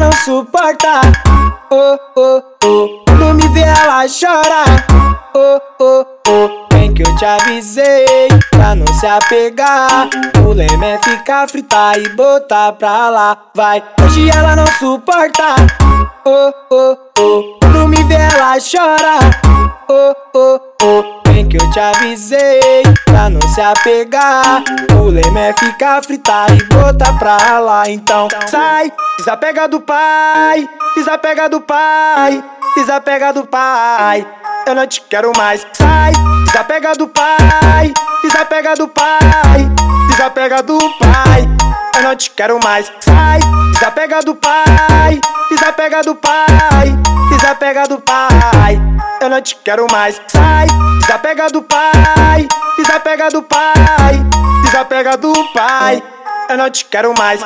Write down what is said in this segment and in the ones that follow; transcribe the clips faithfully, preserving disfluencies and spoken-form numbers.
não suporta. Oh, oh, oh, quando me vê ela chora. Oh, oh, oh, bem que eu te avisei pra não se apegar. O lema é ficar, fritar e botar pra lá. Vai, hoje ela não suporta. Oh, oh, oh, quando me vê ela chora. Oh, oh, oh, bem que eu te avisei pra não se apegar. O lema é ficar, fritar e botar pra lá. Então sai, desapega do pai, desapega do pai, desapega do pai. Eu não te quero mais. Sai, desapega do pai, desapega do pai, desapega do pai. Eu não te quero mais. Sai, desapega do pai, desapega do pai, desapega do pai. Eu não te quero mais. Sai, desapega do pai, desapega do pai, desapega do pai. Eu não te quero mais.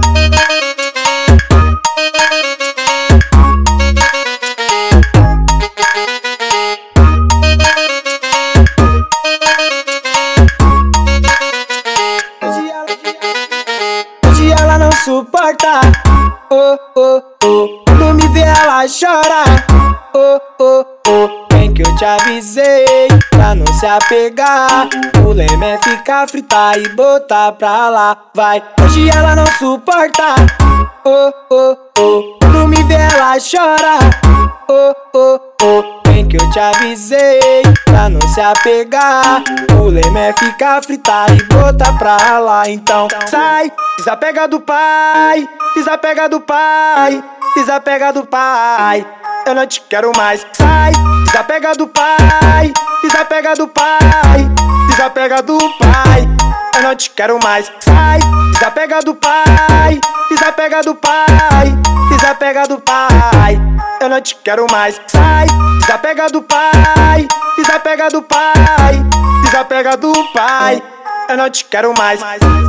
Hoje ela não suporta. Oh, oh, oh, quando me vê ela chora. Oh, oh, oh, bem que eu te avisei pra não se apegar. O lema é ficar, fritar e botar pra lá. Vai, hoje ela não suporta. Oh, oh, oh, quando me vê ela chora. Oh, oh, oh, bem que eu te avisei pra não se apegar. O lema é ficar, fritar e botar pra lá. Então sai, desapega do pai, desapega do pai, desapega do pai. Eu não te quero mais. Sai, desapega do pai, desapega do pai, desapega do pai. Eu não te quero mais. Sai, desapega do pai, desapega do pai, desapega do pai. Eu não te quero mais. Sai, desapega do pai, desapega do pai, desapega do pai. Eu não te quero mais.